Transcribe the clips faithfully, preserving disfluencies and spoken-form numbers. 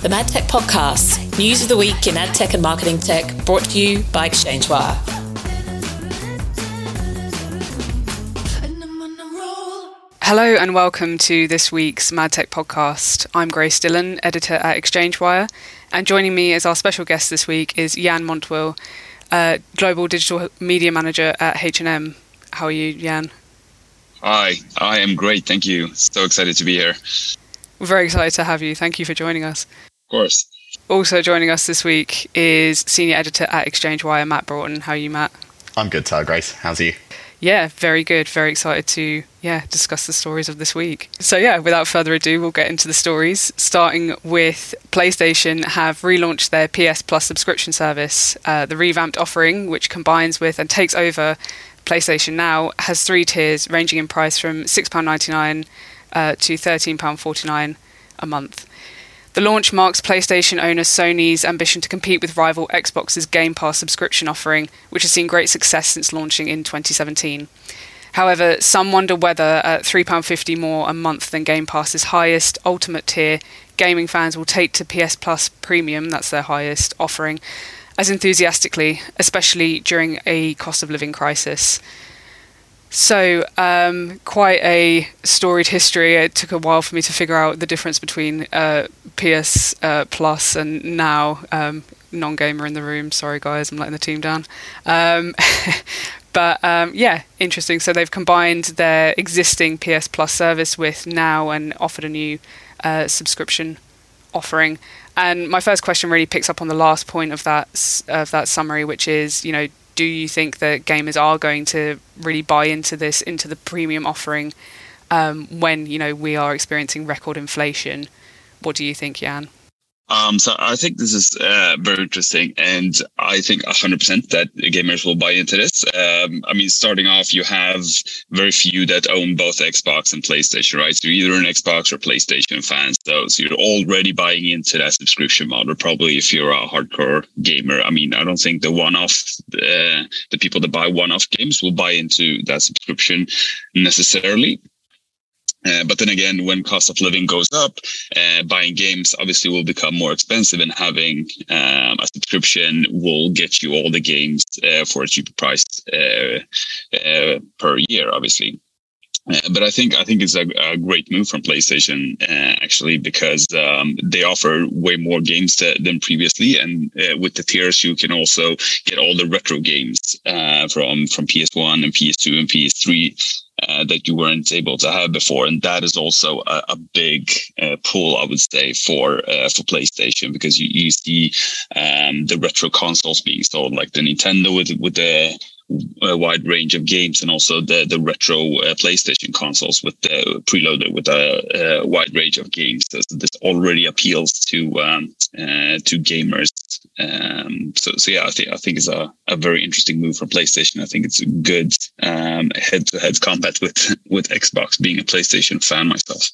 the MadTech Podcast, news of the week in ad tech and marketing tech, brought to you by ExchangeWire. Hello and welcome to this week's MadTech Podcast. I'm Grace Dillon, editor at ExchangeWire, and joining me as our special guest this week is Jan Montwill, uh, Global Digital Media Manager at H and M. How are you, Jan? Hi, I am great, thank you. So excited to be here. We're very excited to have you. Thank you for joining us. Of course. Also joining us this week is Senior Editor at ExchangeWire, Matt Broughton. How are you, Matt? I'm good, Tara Grace. How's you? Yeah, very good. Very excited to yeah discuss the stories of this week. So yeah, without further ado, we'll get into the stories, starting with PlayStation have relaunched their P S Plus subscription service. Uh, the revamped offering, which combines with and takes over PlayStation Now, has three tiers ranging in price from six pounds ninety-nine uh, to thirteen pounds forty-nine a month. The launch marks PlayStation owner Sony's ambition to compete with rival Xbox's Game Pass subscription offering, which has seen great success since launching in twenty seventeen. However, some wonder whether at three pounds fifty more a month than Game Pass's highest ultimate tier, gaming fans will take to P S Plus Premium, that's their highest offering, as enthusiastically, especially during a cost of living crisis. So, um, quite a storied history. It took a while for me to figure out the difference between uh, P S uh, Plus and Now. Um, non-gamer in the room. Sorry, guys, I'm letting the team down. Um, but um, yeah, interesting. So they've combined their existing P S Plus service with Now and offered a new uh, subscription offering. And my first question really picks up on the last point of that of that summary, which is, you know, do you think that gamers are going to really buy into this, into the premium offering, um, when, you know, we are experiencing record inflation? What do you think, Jan? Um, so I think this is uh, very interesting, and I think one hundred percent that gamers will buy into this. Um, I mean, starting off, you have very few that own both Xbox and PlayStation, right? So you're either an Xbox or PlayStation fan. So, so you're already buying into that subscription model, probably if you're a hardcore gamer. I mean, I don't think the one-off, uh, the people that buy one-off games will buy into that subscription necessarily. Uh, but then again, when cost of living goes up, uh, buying games obviously will become more expensive, and having um, a subscription will get you all the games uh, for a cheaper price uh, uh, per year, obviously. Uh, but I think I think it's a, a great move from PlayStation, uh, actually, because um, they offer way more games to, than previously, and uh, with the tiers, you can also get all the retro games uh, from from P S one and P S two and P S three. Uh, that you weren't able to have before, and that is also a, a big uh, pull, I would say, for uh, for PlayStation, because you, you see um, the retro consoles being sold, like the Nintendo with with the a wide range of games, and also the the retro uh, PlayStation consoles with the preloaded with a, a wide range of games. So this already appeals to um, uh, to gamers. Um, so, so yeah, I think I think it's a, a very interesting move from PlayStation. I think it's a good um, head-to-head combat with with Xbox. Being a PlayStation fan myself.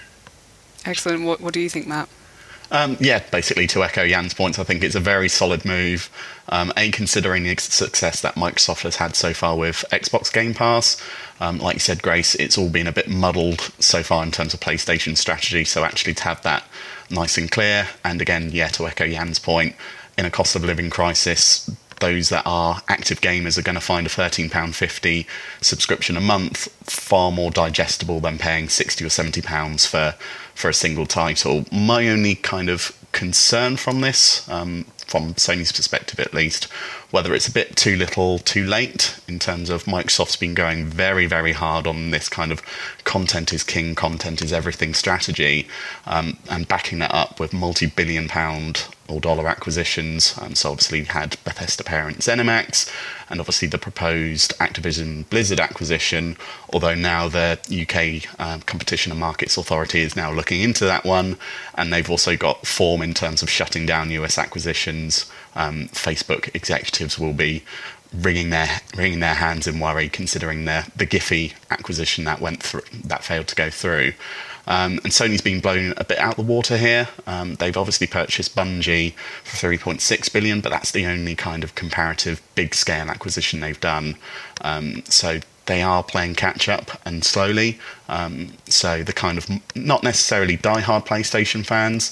Excellent. What What do you think, Matt? Um, yeah, basically to echo Jan's points, I think it's a very solid move. Um, a, considering the success that Microsoft has had so far with Xbox Game Pass. Um, like you said, Grace, it's all been a bit muddled so far in terms of PlayStation strategy. So actually to have that nice and clear, and again, yeah, to echo Jan's point, in a cost of living crisis, those that are active gamers are going to find a thirteen pounds fifty subscription a month far more digestible than paying sixty or seventy pounds for, for a single title. My only kind of concern from this, um, from Sony's perspective at least, whether it's a bit too little too late, in terms of Microsoft's been going very, very hard on this kind of content is king, content is everything strategy, um, and backing that up with multi-billion pound or dollar acquisitions. Um, so obviously had Bethesda parent ZeniMax, and obviously the proposed Activision Blizzard acquisition, although now the U K uh, Competition and Markets Authority is now looking into that one, and they've also got form in terms of shutting down U S acquisitions. Um, Facebook executives will be wringing their wringing their hands in worry, considering the the Giphy acquisition that went through, that failed to go through. Um, and Sony's been blown a bit out the water here. Um, they've obviously purchased Bungie for three point six billion dollars, but that's the only kind of comparative big-scale acquisition they've done. Um, so they are playing catch-up and slowly. Um, so the kind of not necessarily die-hard PlayStation fans,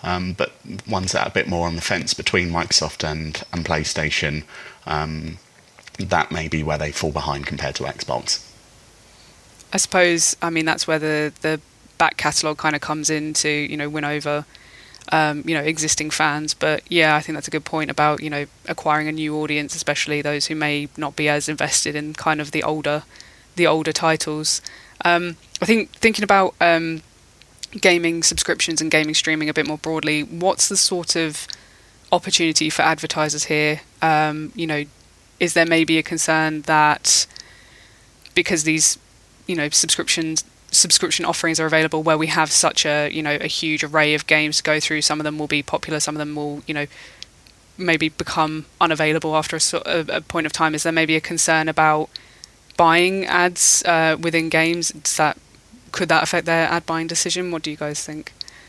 um, but ones that are a bit more on the fence between Microsoft and, and PlayStation, um, that may be where they fall behind compared to Xbox. I suppose, I mean, that's where the, the back catalogue kind of comes in to, you know, win over, um, you know, existing fans. But yeah, I think that's a good point about, you know, acquiring a new audience, especially those who may not be as invested in kind of the older, the older titles. Um, I think thinking about um, gaming subscriptions and gaming streaming a bit more broadly, what's the sort of opportunity for advertisers here? Um, you know, is there maybe a concern that because these, you know, subscriptions subscription offerings are available where we have such a, you know, a huge array of games to go through, some of them will be popular, some of them will, you know, maybe become unavailable after a, sort of, a point of time? Is there maybe a concern about buying ads uh, within games? Does that could that affect their ad buying decision? What do you guys think?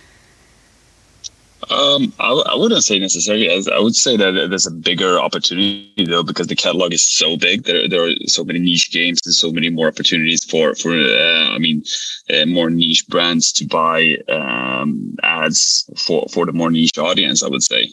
Um, I, I wouldn't say necessarily. As I would say that there's a bigger opportunity though, because the catalog is so big. There, there are so many niche games and so many more opportunities for for. Uh, I mean, uh, more niche brands to buy um, ads for for the more niche audience, I would say.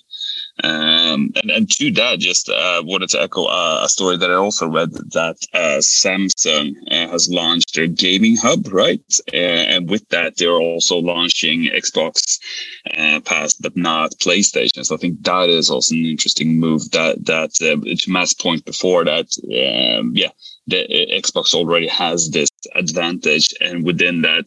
Um, and, and to that, just uh, wanted to echo uh, a story that I also read that uh, Samsung uh, has launched their gaming hub, right? Uh, and with that, they're also launching Xbox uh, Pass, but not PlayStation. So I think that is also an interesting move. That that uh, to Matt's point before that, um, yeah. The Xbox already has this advantage, and within that,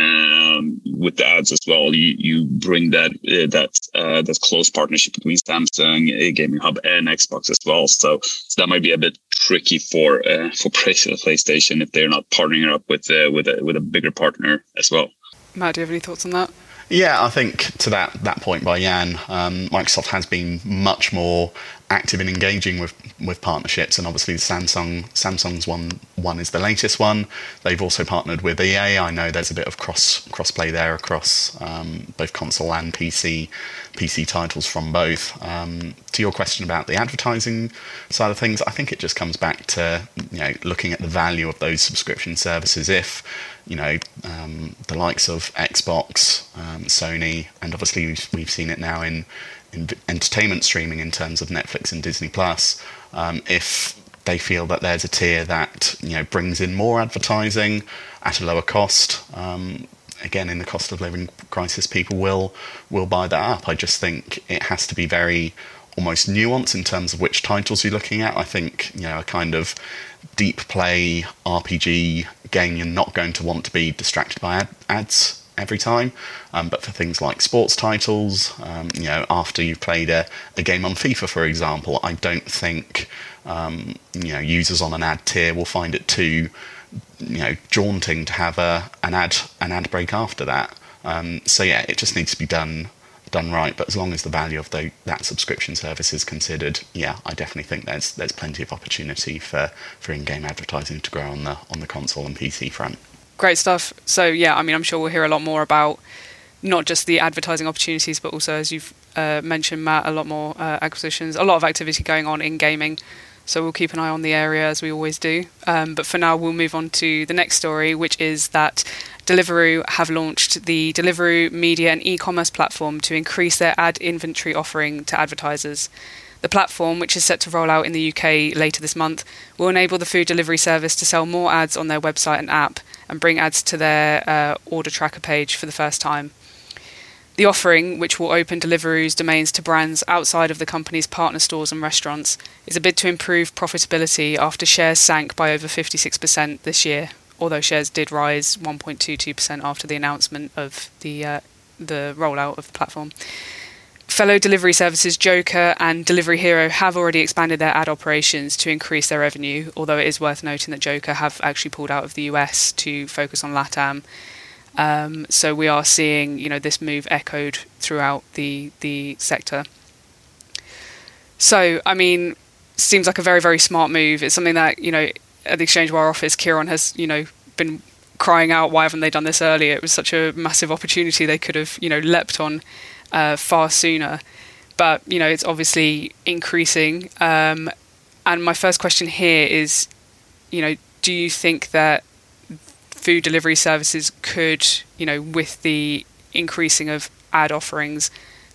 um, with the ads as well, you you bring that uh, that uh, that close partnership between Samsung, uh, Gaming Hub, and Xbox as well. So, so that might be a bit tricky for uh, for PlayStation if they're not partnering up with uh, with a with a bigger partner as well. Matt, do you have any thoughts on that? Yeah, I think to that that point by Jan, um, Microsoft has been much more active in engaging with, with partnerships, and obviously Samsung Samsung's one one is the latest one. They've also partnered with E A. I know there's a bit of cross crossplay there across um, both console and P C P C titles from both. Um, to your question about the advertising side of things, I think it just comes back to, you know, looking at the value of those subscription services. If you know, um, the likes of Xbox, um, Sony, and obviously we've, we've seen it now in, in entertainment streaming in terms of Netflix and Disney Plus. Um, if they feel that there's a tier that, you know, brings in more advertising at a lower cost, um, again, in the cost of living crisis, people will will buy that up. I just think it has to be very almost nuanced in terms of which titles you're looking at. I think, you know, a kind of deep play R P G game, you're not going to want to be distracted by ad- ads every time. Um, but for things like sports titles, um, you know, after you've played a, a game on FIFA, for example, I don't think, um, you know, users on an ad tier will find it too, you know, daunting to have a an ad an ad break after that. Um, so yeah, it just needs to be done done right. But as long as the value of the, that subscription service is considered, yeah, I definitely think there's there's plenty of opportunity for, for in-game advertising to grow on the on the console and P C front. Great stuff. So yeah, I mean, I'm sure we'll hear a lot more about not just the advertising opportunities, but also, as you've uh, mentioned, Matt, a lot more uh, acquisitions, a lot of activity going on in gaming. So we'll keep an eye on the area as we always do. Um, but for now, we'll move on to the next story, which is that Deliveroo have launched the Deliveroo media and e-commerce platform to increase their ad inventory offering to advertisers. The platform, which is set to roll out in the U K later this month, will enable the food delivery service to sell more ads on their website and app and bring ads to their uh, order tracker page for the first time. The offering, which will open Deliveroo's domains to brands outside of the company's partner stores and restaurants, is a bid to improve profitability after shares sank by over fifty-six percent this year, although shares did rise one point two two percent after the announcement of the uh, the rollout of the platform. Fellow delivery services Joker and Delivery Hero have already expanded their ad operations to increase their revenue, although it is worth noting that Joker have actually pulled out of the U S to focus on LATAM. Um, so we are seeing, you know, this move echoed throughout the the sector. So, I mean, seems like a very, very smart move. It's something that, you know, at the Exchange Wire office, Kieran has, you know, been crying out, why haven't they done this earlier? It was such a massive opportunity they could have, you know, leapt on uh, far sooner. But, you know, it's obviously increasing. Um, and my first question here is, you know, do you think that food delivery services could, you know, with the increasing of ad offerings,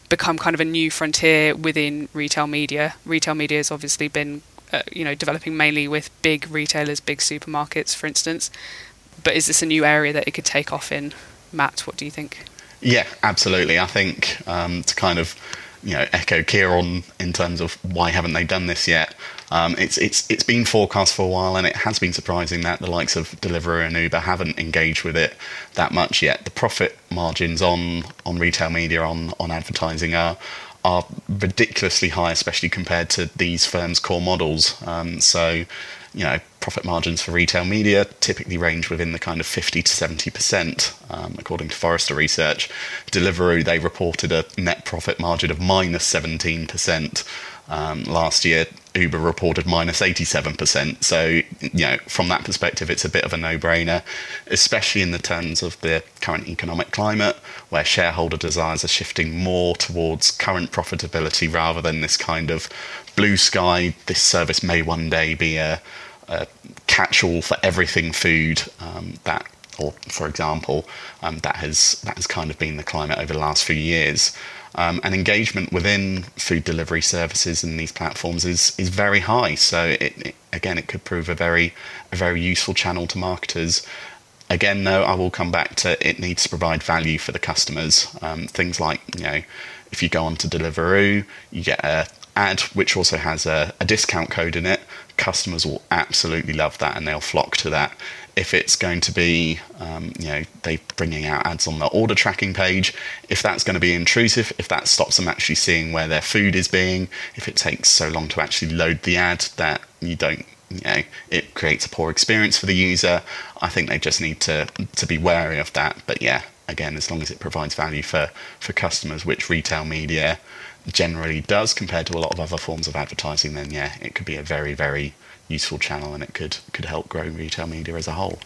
become kind of a new frontier within retail media. Retail media has obviously been, uh, you know, developing mainly with big retailers, big supermarkets, for instance. But is this a new area that it could take off in? Matt, what do you think? Yeah, absolutely. I think um, to kind of, you know, echo Kieran in terms of why haven't they done this yet. Um, it's it's it's been forecast for a while, and it has been surprising that the likes of Deliveroo and Uber haven't engaged with it that much yet. The profit margins on, on retail media, on, on advertising are are ridiculously high, especially compared to these firms' core models. Um, so, you know, profit margins for retail media typically range within the kind of fifty to seventy percent, um, according to Forrester Research. Deliveroo, they reported a net profit margin of minus seventeen percent. Um, last year, Uber reported minus eighty-seven percent. So, you know, from that perspective, it's a bit of a no-brainer, especially in the terms of the current economic climate, where shareholder desires are shifting more towards current profitability rather than this kind of blue sky, this service may one day be a, a catch-all for everything food, um, that, or for example, um, that has that has kind of been the climate over the last few years. Um, and engagement within food delivery services and these platforms is is very high. So it, it, again, it could prove a very a very useful channel to marketers. Again, though, I will come back to it needs to provide value for the customers. Um, things like, you know, if you go on to Deliveroo, you get a ad which also has a, a discount code in it. Customers will absolutely love that, and they'll flock to that. If it's going to be, um, you know, they bringing out ads on the order tracking page, if that's going to be intrusive, if that stops them actually seeing where their food is being, if it takes so long to actually load the ad that you don't, you know, it creates a poor experience for the user, I think they just need to to be wary of that. But yeah, again, as long as it provides value for, for customers, which retail media generally does compared to a lot of other forms of advertising, then yeah, it could be a very, very useful channel, and it could could help grow retail media as a whole.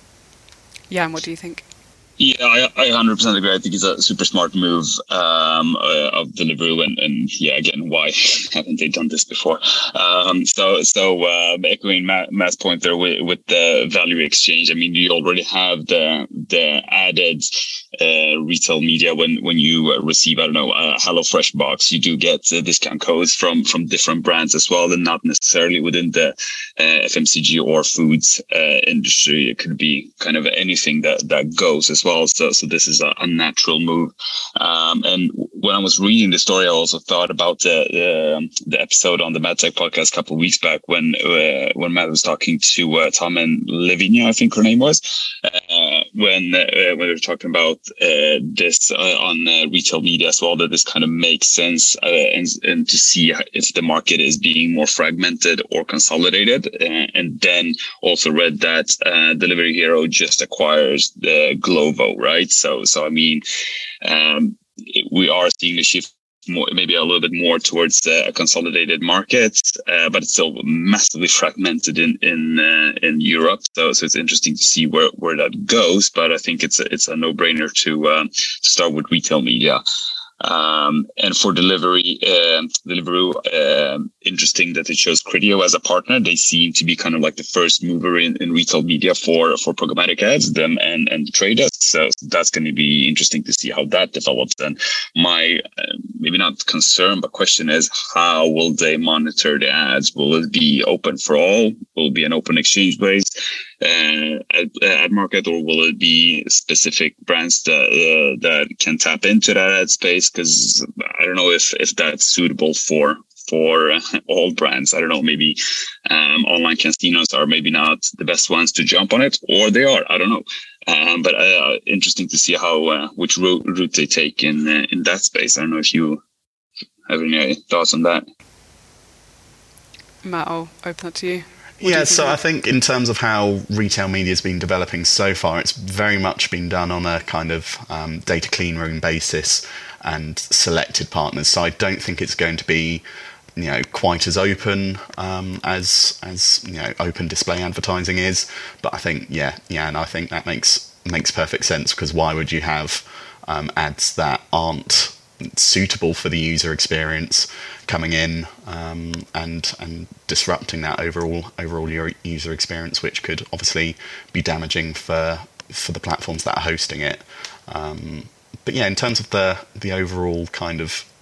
Yeah, and what do you think? Yeah, I, I one hundred percent agree. I think it's a super smart move um, uh, of Deliveroo, and, and yeah, again, why haven't they done this before? Um, so, so uh, echoing Matt, Matt's point there with, with the value exchange. I mean, you already have the the added uh, retail media when when you receive, I don't know, a HelloFresh box. You do get uh, discount codes from from different brands as well, and not necessarily within the uh, F M C G or foods uh, industry. It could be kind of anything that that goes as well. So, so this is a, a natural move. Um, and when I was reading the story, I also thought about the the, the episode on the MadTech podcast a couple of weeks back when uh, when Matt was talking to uh, Tom and Lavinia, I think her name was, uh, when uh, when they were talking about uh, this uh, on uh, retail media as well. That this kind of makes sense, uh, and and to see if the market is being more fragmented or consolidated. Uh, and then also read that uh, Delivery Hero just acquires the Glovo. Right. So, so I mean, um, we are seeing the shift more, maybe a little bit more towards uh, a consolidated market, uh, but it's still massively fragmented in in uh, in Europe. So, so it's interesting to see where, where that goes. But I think it's a, it's a no brainer to uh, to start with retail media. Um, and for delivery, uh, Deliveroo, uh, interesting that they chose Criteo as a partner. They seem to be kind of like the first mover in, in retail media for, for programmatic ads, them and, and the trade desk. So that's going to be interesting to see how that develops. And my, uh, maybe not concern, but question is, how will they monitor the ads? Will it be open for all? Will it be an open exchange base? Uh, ad, ad market, or will it be specific brands that uh, that can tap into that ad space? Because I don't know if if that's suitable for for uh, all brands. I don't know. Maybe um, online casinos are maybe not the best ones to jump on it, or they are. I don't know. Um, but uh, interesting to see how uh, which route, route they take in uh, in that space. I don't know if you have any thoughts on that. Matt, I'll open up to you. What yeah, so I think in terms of how retail media has been developing so far, it's very much been done on a kind of um, data clean room basis and selected partners. So I don't think it's going to be, you know, quite as open um, as as you know open display advertising is. But I think yeah, yeah, and I think that makes makes perfect sense, because why would you have um, ads that aren't suitable for the user experience coming in um, and and disrupting that overall overall user experience, which could obviously be damaging for for the platforms that are hosting it. Um, but yeah, in terms of the the overall kind of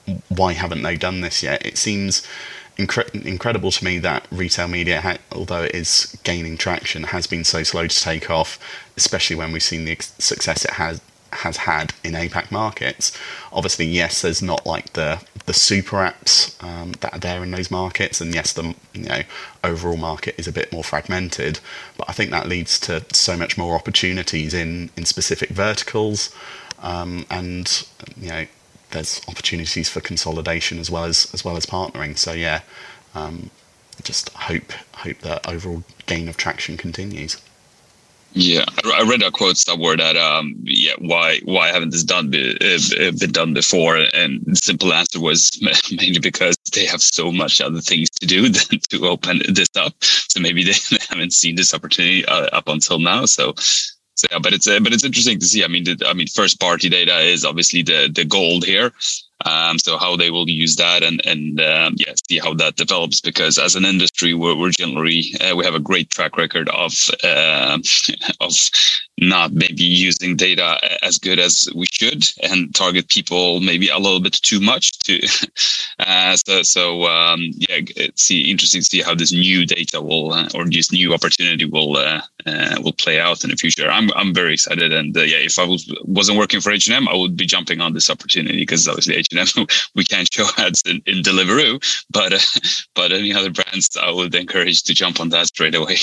why haven't they done this yet? It seems incre- incredible to me that retail media, ha- although it is gaining traction, has been so slow to take off, especially when we've seen the ex- success it has has had in APAC markets. Obviously, yes, there's not like the the super apps um, that are there in those markets, and yes, the you know overall market is a bit more fragmented. But I think that leads to so much more opportunities in in specific verticals, um, and you know there's opportunities for consolidation as well as as well as partnering. So yeah, um, just hope hope that overall gain of traction continues. Yeah, I read a quote somewhere that um yeah why why haven't this done be, uh, been done before, and the simple answer was mainly because they have so much other things to do than to open this up. So maybe they haven't seen this opportunity uh, up until now. So. So yeah, but it's uh, but it's interesting to see. I mean, the, I mean, first party data is obviously the the gold here. Um, so how they will use that and and um, yeah, see how that develops. Because as an industry, we're, we're generally uh, we have a great track record of uh, of not maybe using data as good as we should, and target people maybe a little bit too much. To uh, so so um, yeah, it's interesting to see how this new data will uh, or this new opportunity will uh, uh, will play out in the future. I'm I'm very excited, and uh, yeah, if I was wasn't working for H and M, I would be jumping on this opportunity, because obviously H and M we can't show ads in, in Deliveroo, but uh, but any other brands I would encourage to jump on that straight away.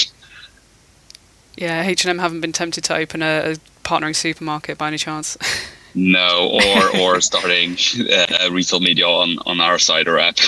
Yeah, H and M haven't been tempted to open a, a partnering supermarket by any chance? No, or or starting uh, retail media on, on our site or app.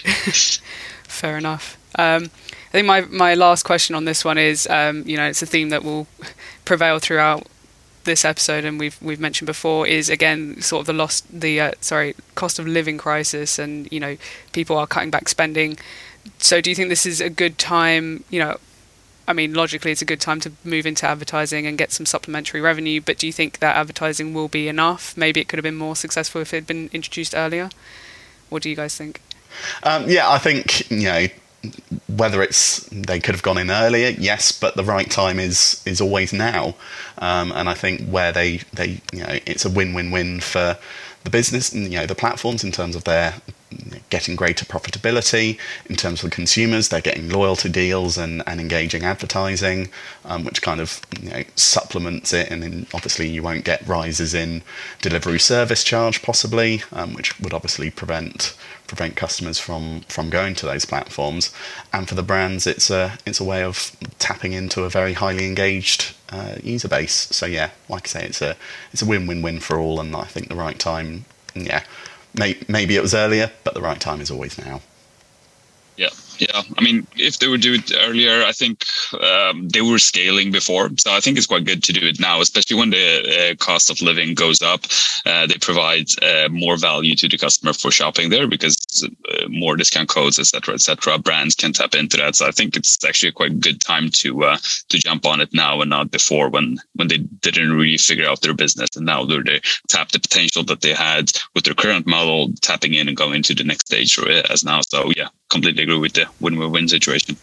Fair enough. Um, I think my, my last question on this one is, um, you know, it's a theme that will prevail throughout this episode, and we've we've mentioned before, is again sort of the lost the uh, sorry cost of living crisis, and you know people are cutting back spending. So do you think this is a good time? You know, I mean, logically, it's a good time to move into advertising and get some supplementary revenue. But do you think that advertising will be enough? Maybe it could have been more successful if it had been introduced earlier. What do you guys think? Um, yeah, I think you know. Whether it's they could have gone in earlier, yes, but the right time is is always now, um, and I think where they they you know it's a win-win-win for the business and you know the platforms in terms of their getting greater profitability, in terms of the consumers they're getting loyalty deals and, and engaging advertising, um, which kind of you know supplements it, and then obviously you won't get rises in delivery service charge possibly, um, which would obviously prevent. prevent customers from from going to those platforms. And for the brands, it's a it's a way of tapping into a very highly engaged uh, user base. So yeah, like I say, it's a it's a win-win-win for all, and I think the right time, yeah, may, maybe it was earlier, but the right time is always now. Yeah, yeah. I mean, if they would do it earlier, I think um, they were scaling before. So I think it's quite good to do it now, especially when the uh, cost of living goes up. Uh, they provide uh, more value to the customer for shopping there, because uh, more discount codes, et cetera, et cetera. Brands can tap into that. So I think it's actually a quite good time to uh, to jump on it now and not before, when when they didn't really figure out their business. And now they're they tap the potential that they had with their current model, tapping in and going to the next stage as now. So yeah, completely agree with the win-win-win situation.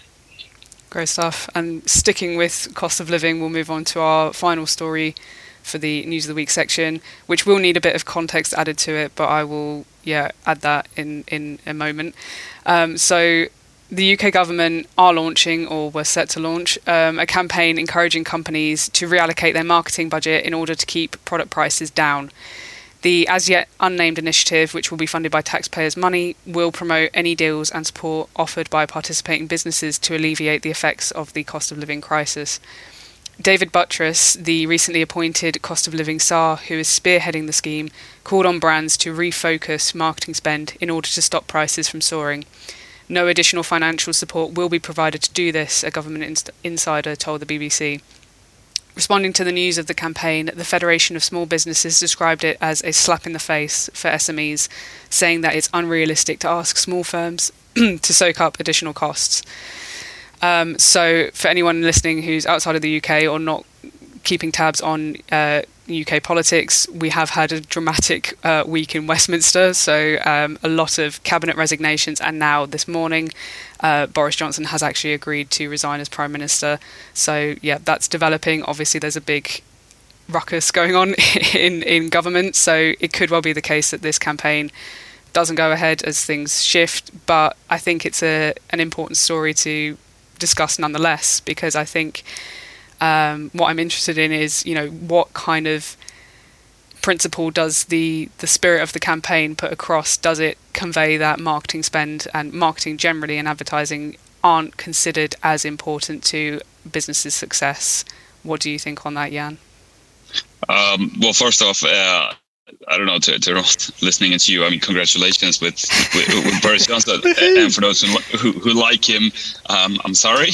Great stuff. And sticking with cost of living, we'll move on to our final story for the News of the Week section, which will need a bit of context added to it, but I will, yeah, add that in, in a moment. Um, so the U K government are launching, or were set to launch, um, a campaign encouraging companies to reallocate their marketing budget in order to keep product prices down. The as yet unnamed initiative, which will be funded by taxpayers' money, will promote any deals and support offered by participating businesses to alleviate the effects of the cost of living crisis. David Buttress, the recently appointed cost of living czar who is spearheading the scheme, called on brands to refocus marketing spend in order to stop prices from soaring. No additional financial support will be provided to do this, a government inst- insider told the B B C. Responding to the news of the campaign, the Federation of Small Businesses described it as a slap in the face for S M Es, saying that it's unrealistic to ask small firms to soak up additional costs. Um, so for anyone listening who's outside of the U K or not keeping tabs on uh, U K politics, we have had a dramatic uh, week in Westminster. So um, a lot of cabinet resignations, and now this morning uh, Boris Johnson has actually agreed to resign as Prime Minister. So yeah, that's developing. Obviously there's a big ruckus going on in, in government, so it could well be the case that this campaign doesn't go ahead as things shift, but I think it's a an important story to discuss nonetheless, because I think um, what I'm interested in is, you know, what kind of principle does the, the spirit of the campaign put across? Does it convey that marketing spend and marketing generally and advertising aren't considered as important to businesses' success? What do you think on that, Jan? Um, well, first off, uh, I don't know, to, to listening to you, I mean, congratulations with, with, with Boris Johnson. And for those who, who, who like him, um, I'm sorry.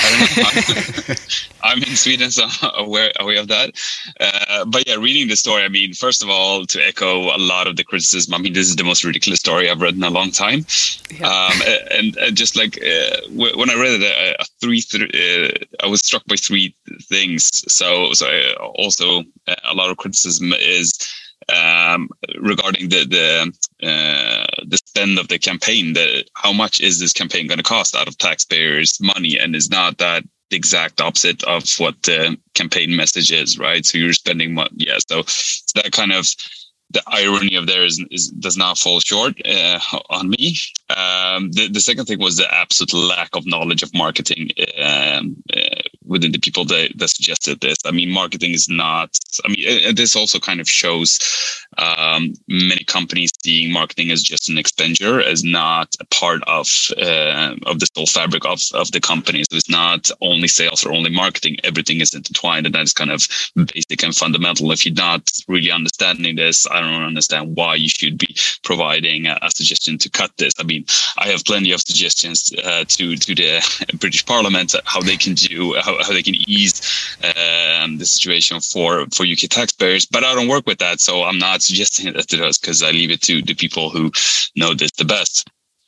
I don't know. I'm in Sweden, so I'm aware, aware of that. Uh, but yeah, reading the story, I mean, first of all, to echo a lot of the criticism, I mean, this is the most ridiculous story I've read in a long time. Yeah. Um, and, and just like uh, when I read it, uh, three, th- uh, I was struck by three things. So, so I also uh, a lot of criticism is Um, regarding the the uh, the spend of the campaign. The, how much is this campaign going to cost out of taxpayers' money? And is not that the exact opposite of what the campaign message is, right? So you're spending money. Yeah. So, so that kind of the irony of there is, is does not fall short uh, on me. Um, the, the second thing was the absolute lack of knowledge of marketing um, uh, within the people that, that suggested this. I mean, marketing is not, I mean, it, this also kind of shows um, many companies seeing marketing as just an expenditure, as not a part of uh, of the whole fabric of, of the company. So it's not only sales or only marketing. Everything is intertwined, and that is kind of basic and fundamental. If you're not really understanding this, I don't understand why you should be providing a, a suggestion to cut this. I mean, I have plenty of suggestions uh, to to the British Parliament how they can do how, how they can ease um, the situation for for U K taxpayers, but I don't work with that, so I'm not suggesting that to us because I leave it to the people who know this the best.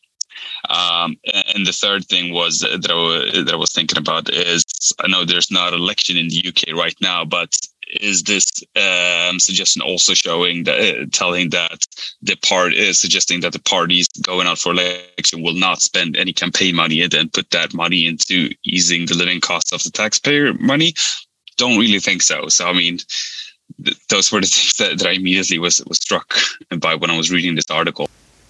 Um, and the third thing was that I, was, that I was thinking about is, I know there's not an election in the U K right now, but is this um, suggestion also showing that, uh, telling that the part is suggesting that the parties going out for election will not spend any campaign money and then put that money into easing the living costs of the taxpayer money? Don't really think so. So, I mean, th- those were the things that, that I immediately was, was struck by when I was reading this article.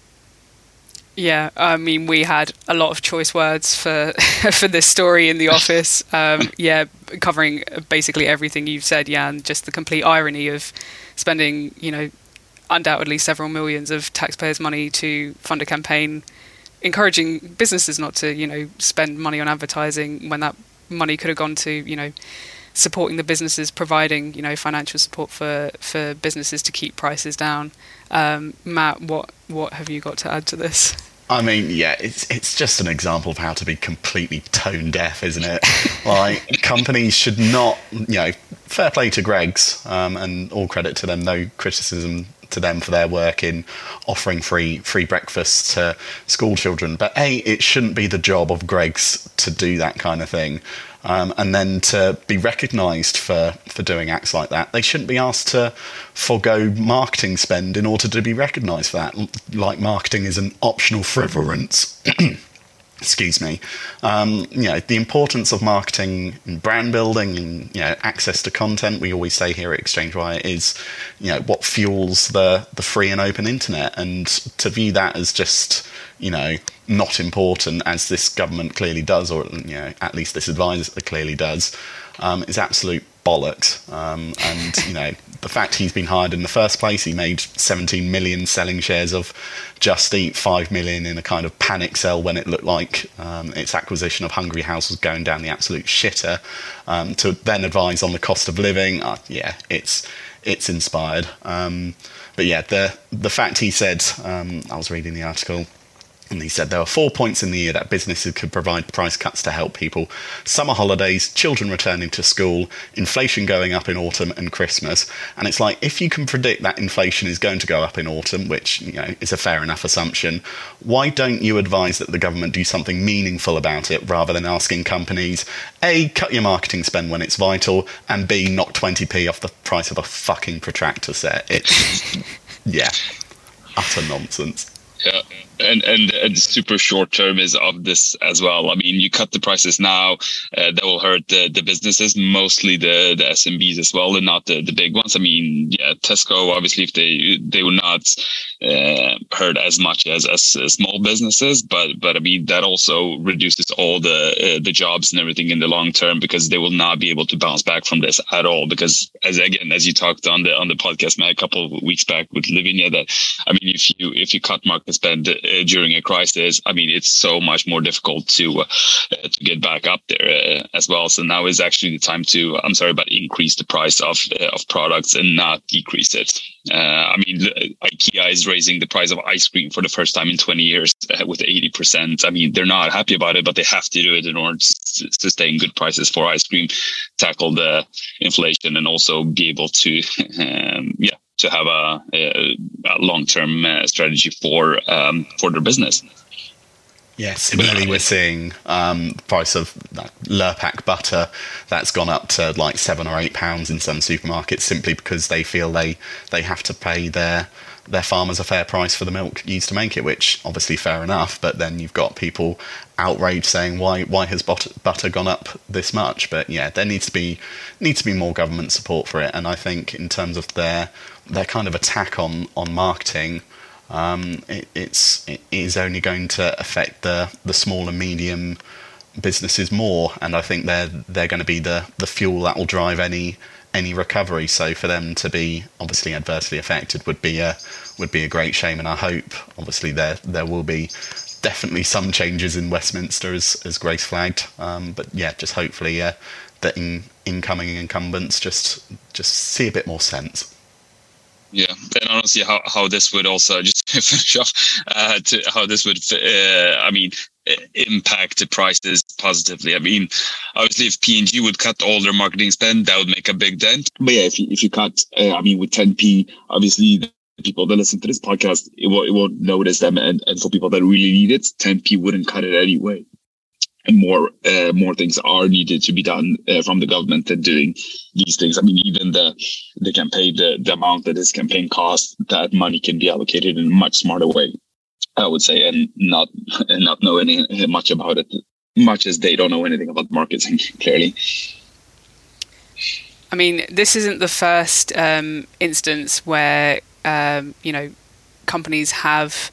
Yeah, I mean, we had a lot of choice words for for this story in the office. Um, yeah, covering basically everything you've said, Jan. Just the complete irony of spending, you know, undoubtedly several millions of taxpayers' money to fund a campaign, encouraging businesses not to, you know, spend money on advertising when that money could have gone to, you know, supporting the businesses, providing, you know, financial support for, for businesses to keep prices down. Um, Matt, what what have you got to add to this? I mean, yeah, it's it's just an example of how to be completely tone deaf, isn't it? Like, companies should not, you know, fair play to Greggs, um, and all credit to them, no criticism to them for their work in offering free free breakfasts to school children. But A, it shouldn't be the job of Greggs to do that kind of thing. Um, and then to be recognised for, for doing acts like that. They shouldn't be asked to forgo marketing spend in order to be recognised for that. Like, marketing is an optional frivolence. Excuse me. Um, you know, the importance of marketing and brand building and, you know, access to content, we always say here at ExchangeWire, is, you know, what fuels the, the free and open internet. And to view that as just, you know, not important, as this government clearly does, or, you know, at least this advisor clearly does, um, is absolute bollocks. Um, and, you know, the fact he's been hired in the first place, he made seventeen million selling shares of Just Eat, five million in a kind of panic sell when it looked like um, its acquisition of Hungry House was going down the absolute shitter, um, to then advise on the cost of living. Uh, yeah, it's it's inspired. Um, but yeah, the the fact he said, um, I was reading the article, and he said there are four points in the year that businesses could provide price cuts to help people: summer holidays, children returning to school, inflation going up in autumn, and Christmas. And it's like, if you can predict that inflation is going to go up in autumn, which, you know, is a fair enough assumption, why don't you advise that the government do something meaningful about it, rather than asking companies, A, cut your marketing spend when it's vital, and B, knock twenty p off the price of a fucking protractor set? It's, yeah, utter nonsense. Yeah, and, and and the super short term is of this as well. I mean, you cut the prices now, uh, that will hurt the, the businesses, mostly the, the S M Bs as well, and not the, the big ones. I mean, yeah, Tesco, obviously, if they they will not uh, hurt as much as, as uh, small businesses, but but I mean that also reduces all the uh, the jobs and everything in the long term, because they will not be able to bounce back from this at all. Because as again, as you talked on the on the podcast, man, a couple of weeks back with Lavinia, that I mean, if you if you cut market spend uh, during a crisis, I mean, it's so much more difficult to uh, to get back up there uh, as well. So now is actually the time to, I'm sorry, but increase the price of uh, of products and not decrease it. Uh, I mean, IKEA is raising the price of ice cream for the first time in twenty years uh, with eighty percent. I mean, they're not happy about it, but they have to do it in order to sustain good prices for ice cream, tackle the inflation, and also be able to, um, yeah, to have a, a, a long-term uh, strategy for um, for their business. Yes, similarly, we're seeing um, the price of like, Lurpak butter that's gone up to like seven or eight pounds in some supermarkets, simply because they feel they they have to pay their their farmers a fair price for the milk used to make it, which obviously fair enough. But then you've got people outraged saying why why has butter, butter gone up this much? But yeah, there needs to be needs to be more government support for it. And I think in terms of their their kind of attack on on marketing, Um, it, it's it is only going to affect the, the small and medium businesses more, and I think they're they're going to be the, the fuel that will drive any any recovery. So for them to be obviously adversely affected would be a would be a great shame, and I hope obviously there there will be definitely some changes in Westminster as as Grace flagged. Um, but yeah, just hopefully uh, that in, incoming incumbents just just see a bit more sense. Yeah, and I don't see how, how this would also, just to finish off, uh, to how this would, uh, I mean, impact the prices positively. I mean, obviously, if P and G would cut all their marketing spend, that would make a big dent. But yeah, if you, if you cut, uh, I mean, with ten p, obviously, the people that listen to this podcast, it won't, it won't notice them. And, and for people that really need it, ten p wouldn't cut it anyway. And more, uh, more things are needed to be done uh, from the government than doing these things. I mean, even the the campaign, the, the amount that this campaign costs, that money can be allocated in a much smarter way, I would say, and not and not know any much about it, much as they don't know anything about marketing. Clearly, I mean, this isn't the first um, instance where um, you know companies have,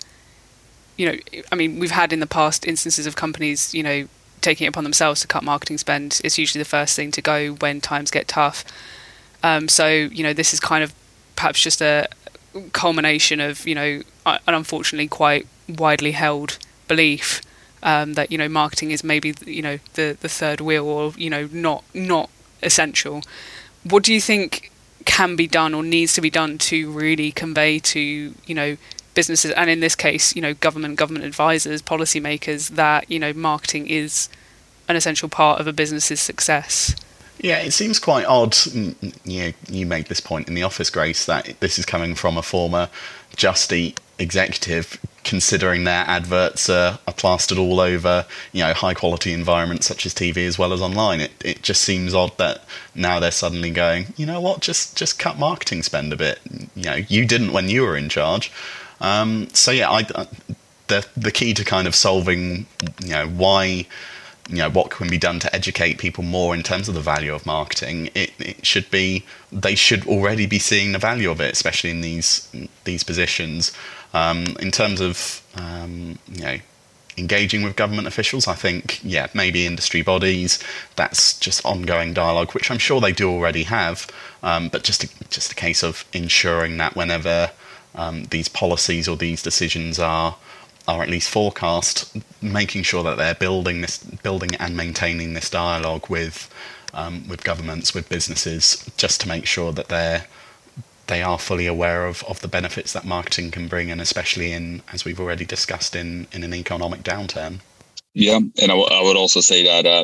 you know, I mean, we've had in the past instances of companies, you know, taking it upon themselves to cut marketing spend. It's usually the first thing to go when times get tough. Um, so, you know, this is kind of perhaps just a culmination of, you know, an unfortunately quite widely held belief um, that, you know, marketing is maybe, you know, the, the third wheel, or, you know, not not essential. What do you think can be done or needs to be done to really convey to, you know, businesses, and in this case, you know, government, government advisors, policymakers, that, you know, marketing is an essential part of a business's success? Yeah, it seems quite odd. You know, you made this point in the office, Grace, that this is coming from a former Just Eat executive, considering their adverts are, are plastered all over, you know, high quality environments such as T V as well as online. It it just seems odd that now they're suddenly going, you know what, just just cut marketing spend a bit. You know, you didn't when you were in charge. Um, so yeah, I, the the key to kind of solving, you know, why, you know, what can be done to educate people more in terms of the value of marketing. It, it should be, they should already be seeing the value of it, especially in these these positions. Um, in terms of, um, you know, engaging with government officials, I think, yeah, maybe industry bodies. That's just ongoing dialogue, which I'm sure they do already have. Um, but just a, just a case of ensuring that whenever Um, these policies or these decisions are are at least forecast, making sure that they're building this, building and maintaining this dialogue with um, with governments, with businesses, just to make sure that they're they are fully aware of, of the benefits that marketing can bring, and especially in, as we've already discussed, in, in an economic downturn. Yeah, and I, w- I would also say that uh,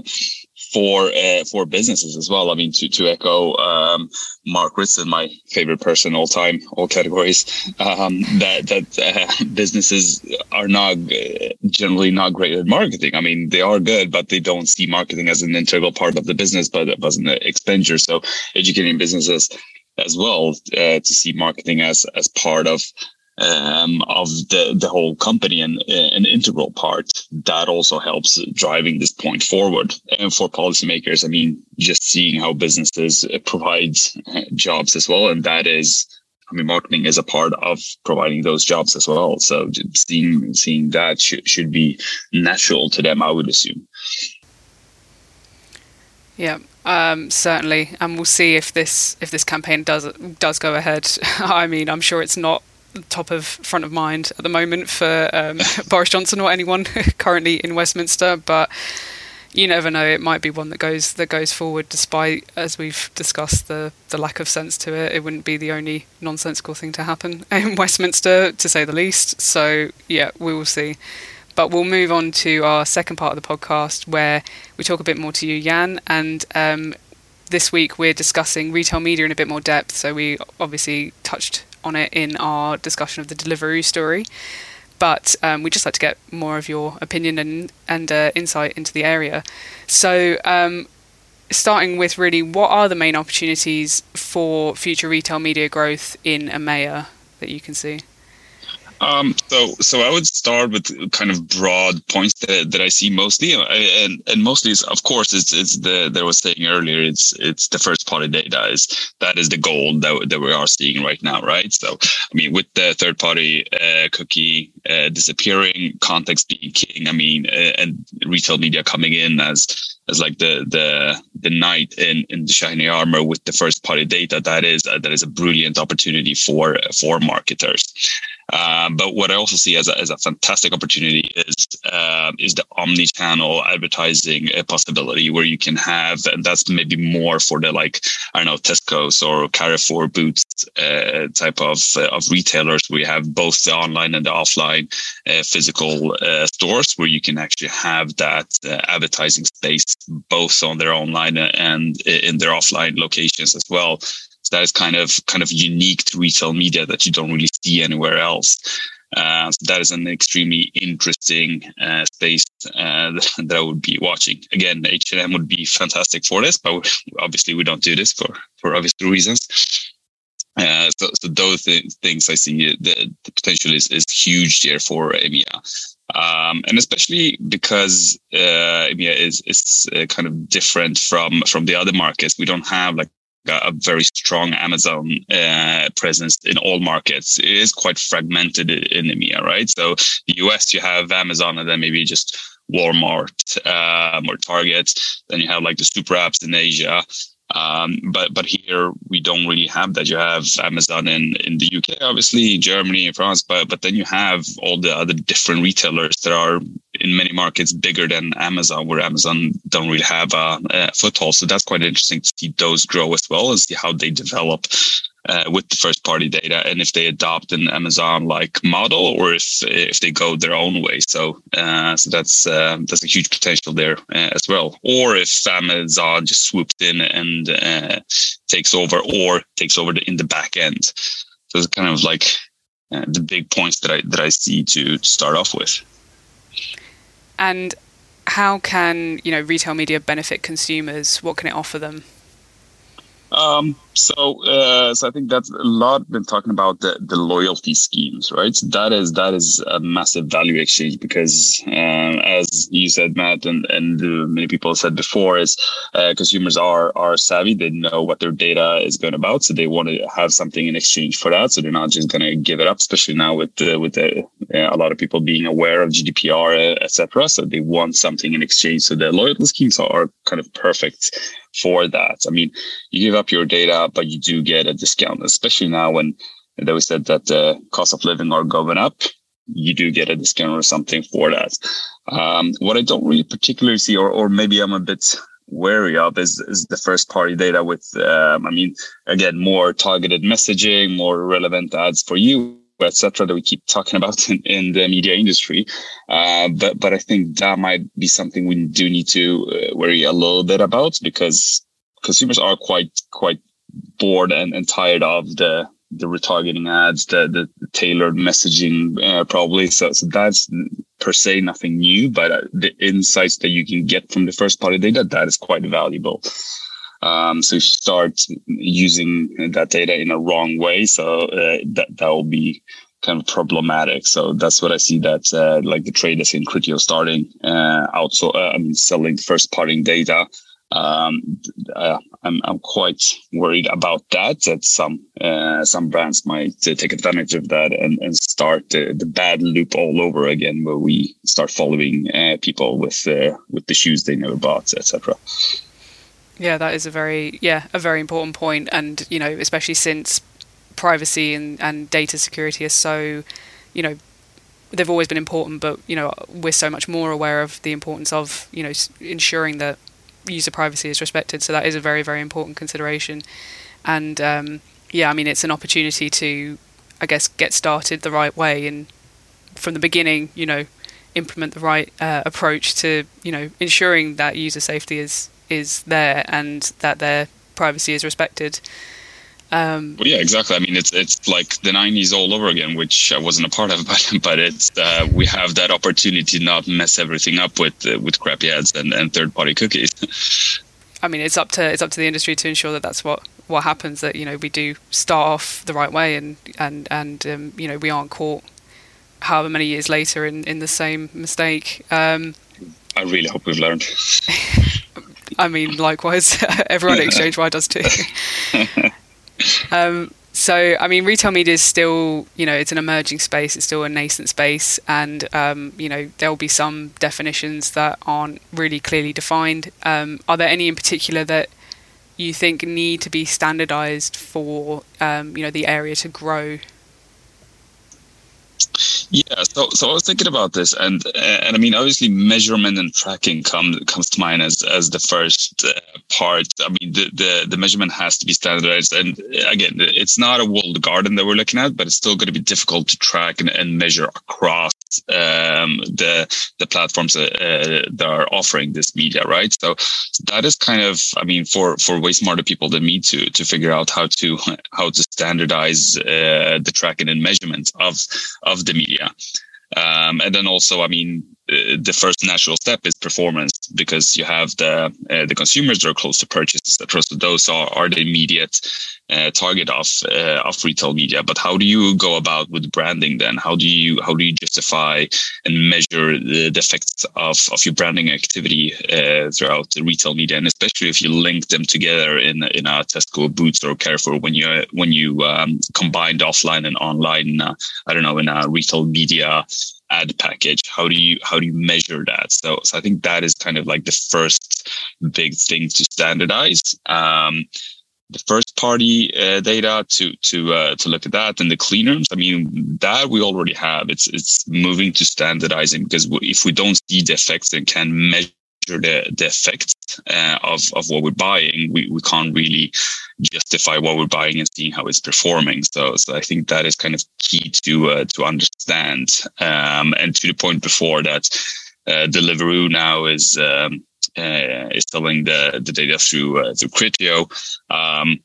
for uh, for businesses as well. I mean, to to echo um, Mark Ritson, my favorite person all time, all categories, um, that that uh, businesses are not uh, generally not great at marketing. I mean, they are good, but they don't see marketing as an integral part of the business, but as an expenditure. So, educating businesses as well uh, to see marketing as as part of um, of the, the whole company and an integral part that also helps driving this point forward. And for policymakers, I mean, just seeing how businesses provide jobs as well. And that is, I mean, marketing is a part of providing those jobs as well. So seeing, seeing that should, should be natural to them, I would assume. Yeah, um, certainly, and we'll see if this if this campaign does does go ahead. I mean, I'm sure it's not top of front of mind at the moment for um, Boris Johnson or anyone currently in Westminster, but you never know. It might be one that goes that goes forward, despite, as we've discussed, the the lack of sense to it. It wouldn't be the only nonsensical thing to happen in Westminster, to say the least. So yeah, we will see. But we'll move on to our second part of the podcast, where we talk a bit more to you, Jan. And um, this week we're discussing retail media in a bit more depth. So we obviously touched on it in our discussion of the Deliveroo story. But um, we'd just like to get more of your opinion and, and uh, insight into the area. So um, starting with really, what are the main opportunities for future retail media growth in EMEA that you can see? Um, so, so I would start with kind of broad points that, that I see mostly, and and mostly is, of course, it's it's the that I was saying earlier. It's it's the first party data is that is the goal that that we are seeing right now, right? So, I mean, with the third party uh, cookie uh, disappearing, context being king. I mean, uh, and retail media coming in as as like the the the knight in, in the shiny armor with the first party data. That is uh, that is a brilliant opportunity for for marketers. Um, but what I also see as a, as a fantastic opportunity is uh, is the omni-channel advertising uh, possibility, where you can have, and that's maybe more for the, like, I don't know, Tesco's or Carrefour, Boots uh, type of uh, of retailers, where you have both the online and the offline uh, physical uh, stores, where you can actually have that uh, advertising space both on their online and in their offline locations as well. So that is kind of kind of unique to retail media that you don't really see anywhere else. Uh, so that is an extremely interesting uh, space uh, that I would be watching. Again, H and M would be fantastic for this, but obviously we don't do this for, for obvious reasons. Uh, so, so those th- things I see, the, the potential is, is huge here for EMEA. Um, and especially because uh, EMEA is, is uh, kind of different from, from the other markets. We don't have like a very strong Amazon uh, presence in all markets. It is quite fragmented in EMEA, right? So the U S, you have Amazon and then maybe just Walmart um, or Target. Then you have like the super apps in Asia. Um, but but here we don't really have that. You have Amazon in, in the U K, obviously, Germany, France, but but then you have all the other different retailers that are in many markets bigger than Amazon, where Amazon don't really have a, a foothold. So that's quite interesting to see those grow as well, and see how they develop uh, with the first party data, and if they adopt an Amazon like model, or if if they go their own way. So uh, so that's uh, that's a huge potential there uh, as well. Or if Amazon just swoops in and uh, takes over, or takes over the, in the back end. So it's kind of like uh, the big points that I that I see to, to start off with. And how can, you know, retail media benefit consumers? What can it offer them? Um, so, uh, so I think that's a lot been talking about the, the loyalty schemes, right? So that is, that is a massive value exchange, because, uh, as you said, Matt, and, and uh, many people said before, is, uh, consumers are, are savvy. They know what their data is going about. So they want to have something in exchange for that. So they're not just going to give it up, especially now with, uh, with the, uh, a lot of people being aware of G D P R, uh, et cetera. So they want something in exchange. So the loyalty schemes are, are kind of perfect for that. I mean, you give up your data, but you do get a discount, especially now when they was said that the cost of living are going up. You do get a discount or something for that. Um, what I don't really particularly see, or, or maybe I'm a bit wary of, is, is the first party data with, um, I mean, again, more targeted messaging, more relevant ads for you, et cetera, that we keep talking about in, in the media industry. Uh, but, but I think that might be something we do need to uh, worry a little bit about, because consumers are quite, quite bored and, and tired of the, the retargeting ads, the, the tailored messaging, uh, probably. So, so that's per se nothing new, but uh, the insights that you can get from the first party data, that is quite valuable. Um, so if you start using that data in a wrong way, so uh, that that will be kind of problematic. So that's what I see that uh, like the trade is in Criteo starting uh, out. So uh, I mean, selling first party data. Um, uh, I'm I'm quite worried about that. That some uh, some brands might uh, take advantage of that and, and start uh, the bad loop all over again, where we start following uh, people with uh, with the shoes they never bought, et cetera. Yeah, that is a very yeah a very important point, and you know, especially since privacy and, and data security are so, you know, they've always been important, but you know, we're so much more aware of the importance of, you know, ensuring that user privacy is respected. So that is a very, very important consideration. And um, yeah, I mean, it's an opportunity to, I guess, get started the right way and from the beginning, you know, implement the right uh, approach to, you know, ensuring that user safety is is there and that their privacy is respected. Um, well, yeah, exactly. I mean, it's it's like the nineties all over again, which I wasn't a part of, but but it's uh, we have that opportunity to not mess everything up with uh, with crappy ads and, and third party cookies. I mean, it's up to it's up to the industry to ensure that that's what, what happens. That, you know, we do start off the right way, and and and um, you know, we aren't caught however many years later in, in the same mistake. Um, I really hope we've learned. I mean, likewise, everyone at Exchange-Wide does too. Um, so, I mean, retail media is still, you know, it's an emerging space. It's still a nascent space. And, um, you know, there'll be some definitions that aren't really clearly defined. Um, are there any in particular that you think need to be standardized for, um, you know, the area to grow? Yeah, so so I was thinking about this, and and I mean, obviously, measurement and tracking comes comes to mind as as the first uh, part. I mean, the, the the measurement has to be standardized, and again, it's not a walled garden that we're looking at, but it's still going to be difficult to track and, and measure across um, the the platforms uh, uh, that are offering this media, right? So, so that is kind of, I mean, for for way smarter people than me to to figure out how to how to standardize uh, the tracking and measurement of of the media. Um, and then also, I mean, uh, the first natural step is performance, because you have the uh, the consumers that are close to purchase, et cetera. So those are, are the immediate uh, target of uh, of retail media. But how do you go about with branding then? How do you how do you justify and measure the, the effects of, of your branding activity uh, throughout the retail media, and especially if you link them together in in a Tesco, Boots, or Carrefour when you when you um, combined offline and online? In a, I don't know, in a retail media ad package. How do you how do you measure that? So, so I think that is kind of like the first big thing to standardize. Um, the first party uh, data to to uh, to look at that, and the clean rooms. I mean, that we already have. It's it's moving to standardizing, because if we don't see the effects and can measure the the effects uh, of of what we're buying, we we can't really justify what we're buying and seeing how it's performing. So, so I think that is kind of key to uh, to understand. Um, and to the point before that, uh, Deliveroo now is um, uh, is selling the the data through uh, through Criteo. Um,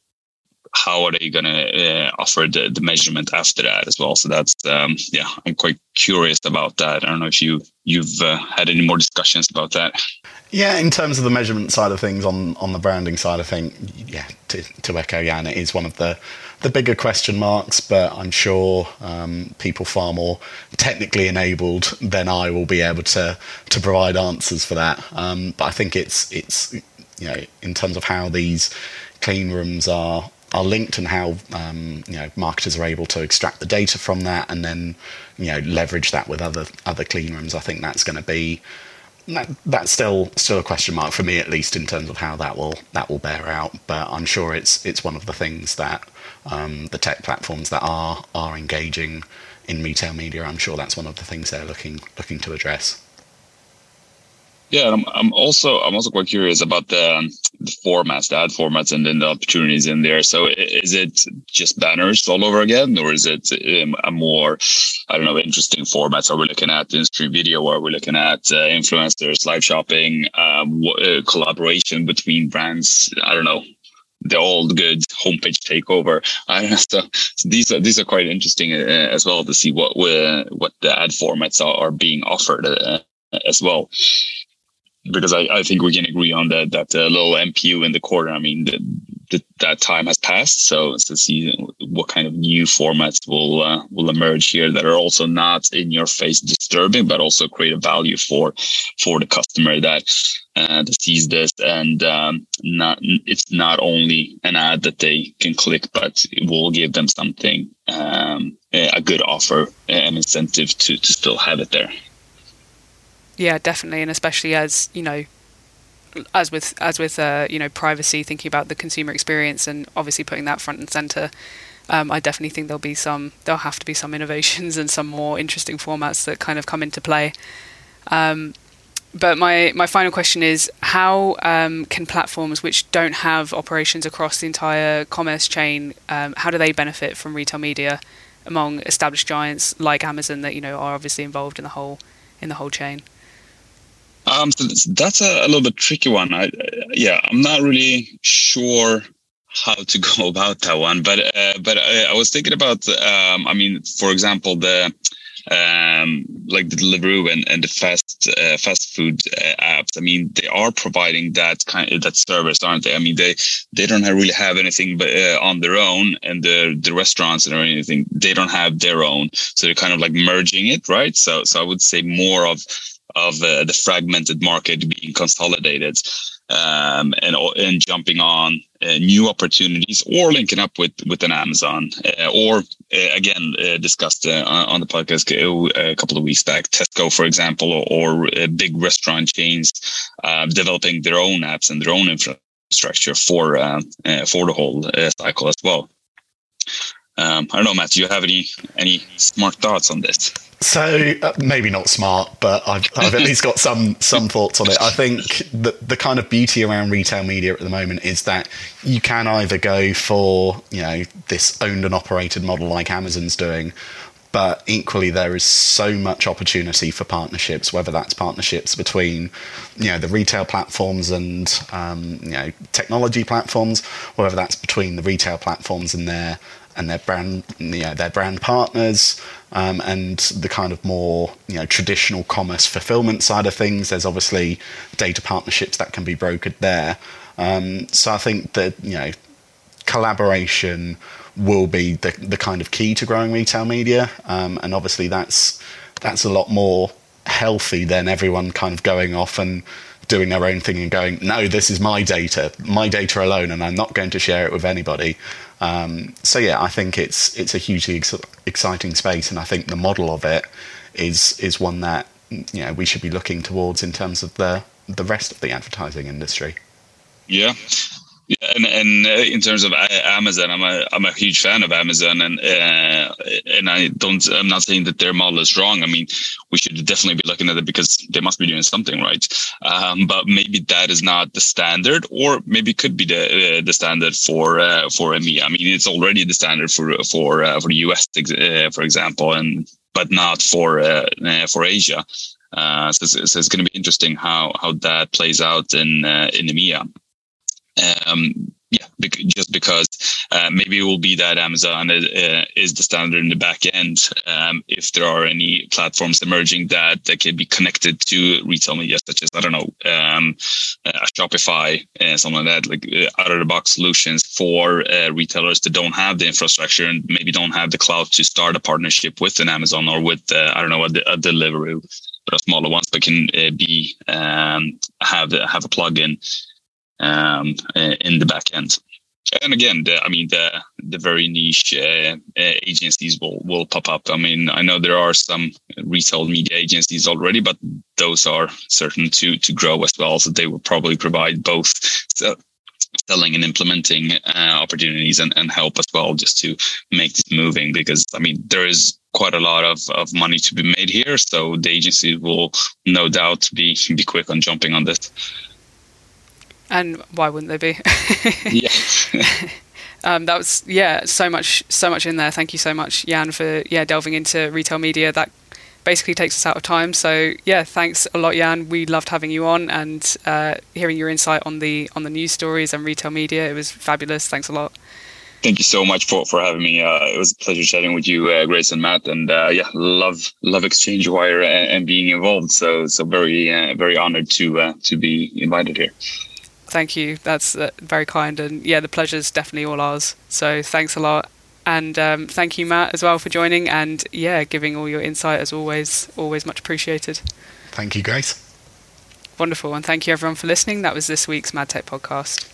how are they going to uh, offer the, the measurement after that as well? So that's um, yeah, I'm quite curious about that. I don't know if you you've uh, had any more discussions about that. Yeah, in terms of the measurement side of things, on, on the branding side of things, yeah, to, to echo Jan, it is one of the, the bigger question marks, but I'm sure um, people far more technically enabled than I will be able to to provide answers for that. Um, but I think it's it's you know, in terms of how these clean rooms are are linked, and how um, you know, marketers are able to extract the data from that and then, you know, leverage that with other other clean rooms. I think that's going to be That, that's still still a question mark for me, at least, in terms of how that will that will bear out. But I'm sure it's it's one of the things that um, the tech platforms that are are engaging in retail media, I'm sure that's one of the things they're looking looking to address. Yeah, I'm, I'm also I'm also quite curious about the, um, the formats, the ad formats, and then the opportunities in there. So, is it just banners all over again, or is it um, a more, I don't know, interesting formats? Are we looking at in-stream video? Are we looking at uh, influencers, live shopping, um, uh, collaboration between brands? I don't know, the old good homepage takeover. I don't know. So, so these are these are quite interesting uh, as well, to see what uh, what the ad formats are, are being offered uh, as well. Because I, I think we can agree on that that uh, little M P U in the corner. I mean, the, that that time has passed. So to see what kind of new formats will uh, will emerge here that are also not in your face disturbing, but also create a value for for the customer that uh, that sees this, and um, not it's not only an ad that they can click, but it will give them something, um, a good offer, an incentive to to still have it there. Yeah, definitely, and especially as you know. As with as with uh, you know privacy, thinking about the consumer experience and obviously putting that front and center, um, I definitely think there'll be some there'll have to be some innovations and some more interesting formats that kind of come into play. Um, but my my final question is, how um, can platforms which don't have operations across the entire commerce chain, um, how do they benefit from retail media among established giants like Amazon that you know are obviously involved in the whole in the whole chain? Um, so that's a, a little bit tricky one. I, yeah, I'm not really sure how to go about that one, but uh, but I, I was thinking about. Um, I mean, for example, the um, like the Deliveroo and, and the fast uh, fast food uh, apps. I mean, they are providing that kind of that service, aren't they? I mean, they they don't have really have anything but uh, on their own, and the the restaurants and or anything they don't have their own. So they're kind of like merging it, right? So so I would say more of. of uh, the fragmented market being consolidated, um, and and jumping on uh, new opportunities, or linking up with with an Amazon, uh, or uh, again uh, discussed uh, on the podcast a couple of weeks back, Tesco, for example, or, or uh, big restaurant chains uh, developing their own apps and their own infrastructure for uh, uh, for the whole uh, cycle as well. Um, I don't know, Matt, do you have any any smart thoughts on this? So uh, maybe not smart, but I've, I've at least got some some thoughts on it. I think that the kind of beauty around retail media at the moment is that you can either go for, you know, this owned and operated model like Amazon's doing, but equally there is so much opportunity for partnerships, whether that's partnerships between, you know, the retail platforms and um, you know technology platforms, or whether that's between the retail platforms and their and their brand, you know, their brand partners, um, and the kind of more, you know, traditional commerce fulfillment side of things. There's obviously data partnerships that can be brokered there. Um, so I think that, you know, collaboration will be the the kind of key to growing retail media, um, and obviously that's that's a lot more healthy than everyone kind of going off and doing their own thing and going, no, this is my data, my data alone, and I'm not going to share it with anybody. Um, so yeah, I think it's it's a hugely ex- exciting space, and I think the model of it is is one that, you know, we should be looking towards in terms of the the rest of the advertising industry. Yeah. Yeah, and and uh, in terms of Amazon, I'm a I'm a huge fan of Amazon, and uh, and I don't I'm not saying that their model is wrong. I mean, we should definitely be looking at it because they must be doing something right. Um, but maybe that is not the standard, or maybe could be the uh, the standard for uh, for E M E A. I mean, it's already the standard for for uh, for the U S, uh, for example, and but not for uh, uh, for Asia. Uh, so, so it's going to be interesting how how that plays out in uh, in E M E A. Um, yeah, bec- just because uh, maybe it will be that Amazon is, uh, is the standard in the back end. Um, if there are any platforms emerging that, that can be connected to retail media, such as, I don't know, um, uh, Shopify and something like that, like uh, out of the box solutions for uh, retailers that don't have the infrastructure and maybe don't have the clout to start a partnership with an Amazon or with, uh, I don't know, a, a Deliveroo, but a smaller ones that can uh, be um, have have a plugin Um, in the back end. And again, the, I mean, the the very niche uh, uh, agencies will, will pop up. I mean, I know there are some retail media agencies already, but those are certain to to grow as well. So they will probably provide both so selling and implementing uh, opportunities and, and help as well, just to make this moving. Because, I mean, there is quite a lot of, of money to be made here. So the agencies will no doubt be be quick on jumping on this. And why wouldn't they be? Yeah. um, that was, yeah, so much, so much in there. Thank you so much, Jan, for, yeah, delving into retail media. That basically takes us out of time. So, yeah, thanks a lot, Jan. We loved having you on and uh, hearing your insight on the on the news stories and retail media. It was fabulous. Thanks a lot. Thank you so much for, for having me. Uh, it was a pleasure chatting with you, uh, Grace and Matt. And uh, yeah, love love Exchange Wire and, and being involved. So so very uh, very honored to uh, to be invited here. Thank you. That's uh, very kind. And yeah, the pleasure's definitely all ours. So thanks a lot. And um, thank you, Matt, as well, for joining and, yeah, giving all your insight as always. Always much appreciated. Thank you, Grace. Wonderful. And thank you, everyone, for listening. That was this week's MadTech podcast.